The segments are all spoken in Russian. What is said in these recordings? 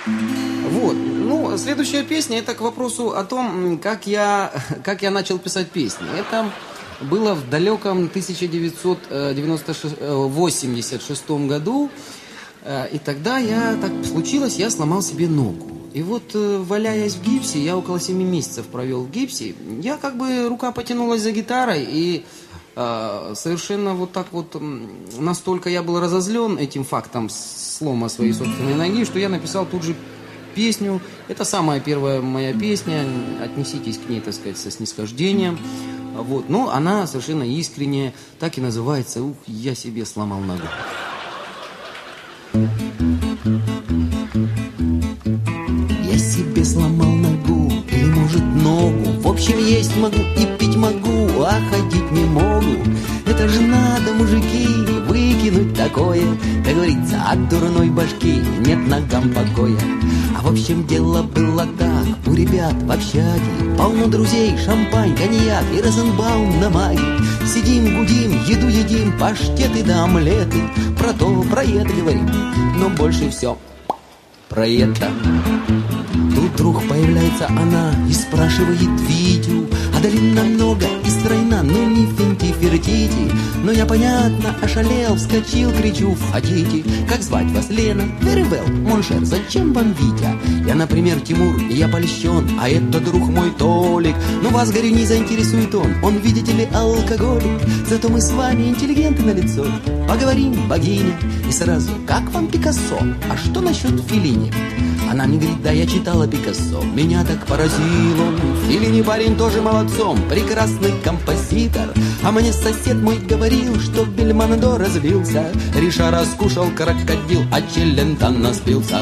Вот. Ну, следующая песня, это к вопросу о том, как я начал писать песни. Это было в далеком 1986 году. И тогда так случилось, я сломал себе ногу. И вот, валяясь в гипсе, я около 7 месяцев провел в гипсе, рука потянулась за гитарой, и совершенно вот так вот, настолько я был разозлен этим фактом слома своей собственной ноги, что я написал тут же песню. Это самая первая моя песня, отнеситесь к ней, так сказать, со снисхождением. Вот. Но она совершенно искренняя, так и называется «Ух, я себе сломал ногу». Я себе сломал ногу, или может ногу. В общем, есть могу и пить могу, а ходить не могу. Это же надо, мужики, выкинуть такое. Как говорится, от дурной башки нет ногам покоя. А в общем, дело было так, у ребят в общаге полно друзей, шампань, коньяк и Розенбаум на маге. Сидим, гудим, еду едим, паштеты да омлеты. Про то, про это говорим, но больше все про это. Тут вдруг появляется она и спрашивает Витю: а длинна много и стройна, ну не финти-фертити. Но я, понятно, ошалел, вскочил, кричу: входите. Как звать вас, Лена? Very well, Моншер, зачем вам Витя? Я, например, Тимур, и я польщен, а это друг мой Толик. Но вас, говорю, не заинтересует он, видите ли, алкоголик. Зато мы с вами интеллигенты на лицо. Поговорим, богиня, и сразу: как вам Пикассо? А что насчет Феллини? Она мне говорит: да, я читала Пикассо. Меня так поразил он. Феллини парень тоже молодцом, прекрасный композитор. А мне сосед мой говорил, что Бельмондо разбился, Риша раскушал крокодил, а Челентано спился.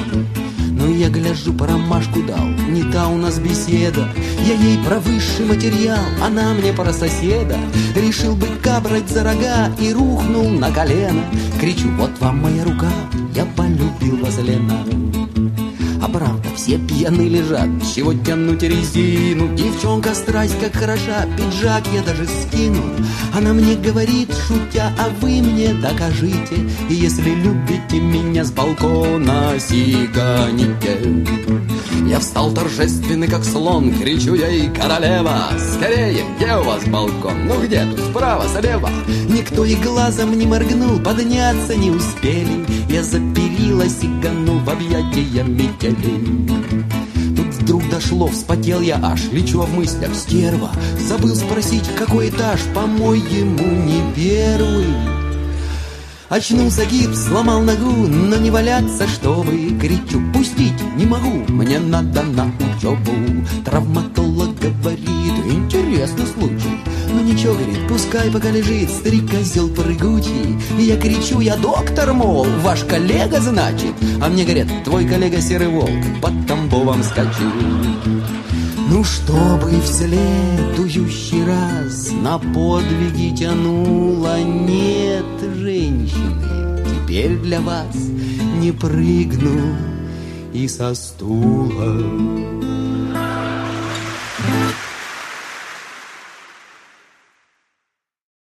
Ну я гляжу, по ромашку дал, не та у нас беседа. Я ей про высший материал, она мне про соседа. Решил быка брать за рога и рухнул на колено. Кричу: вот вам моя рука, я полюбил вас, Лена. А правда, все пьяны лежат, чего тянуть резину? Девчонка страсть как хороша, пиджак я даже скину. Она мне говорит, шутя: а вы мне докажите, и если любите меня, с балкона сиганите. Я встал торжественный как слон, кричу я ей: королева, скорее, где у вас балкон? Ну где тут, справа, слева? Никто и глазом не моргнул, подняться не успели. Я за перила сиганул в объятия метели. Тут вдруг дошло, вспотел я аж, лечу в мыслях: стерва, забыл спросить, какой этаж, по-моему, не первый. Очнулся гипс, сломал ногу, но не валяться, чтобы. Кричу: пустить не могу, мне надо на учебу. Травматолог говорит: интересный случай. Ну ничего, говорит, пускай пока лежит старик-козел прыгучий. И я кричу: я доктор, мол, ваш коллега, значит. А мне говорят: твой коллега серый волк под Тамбовом скачет. Ну, чтобы в следующий раз на подвиги тянуло, нет, женщины, теперь для вас не прыгну и со стула.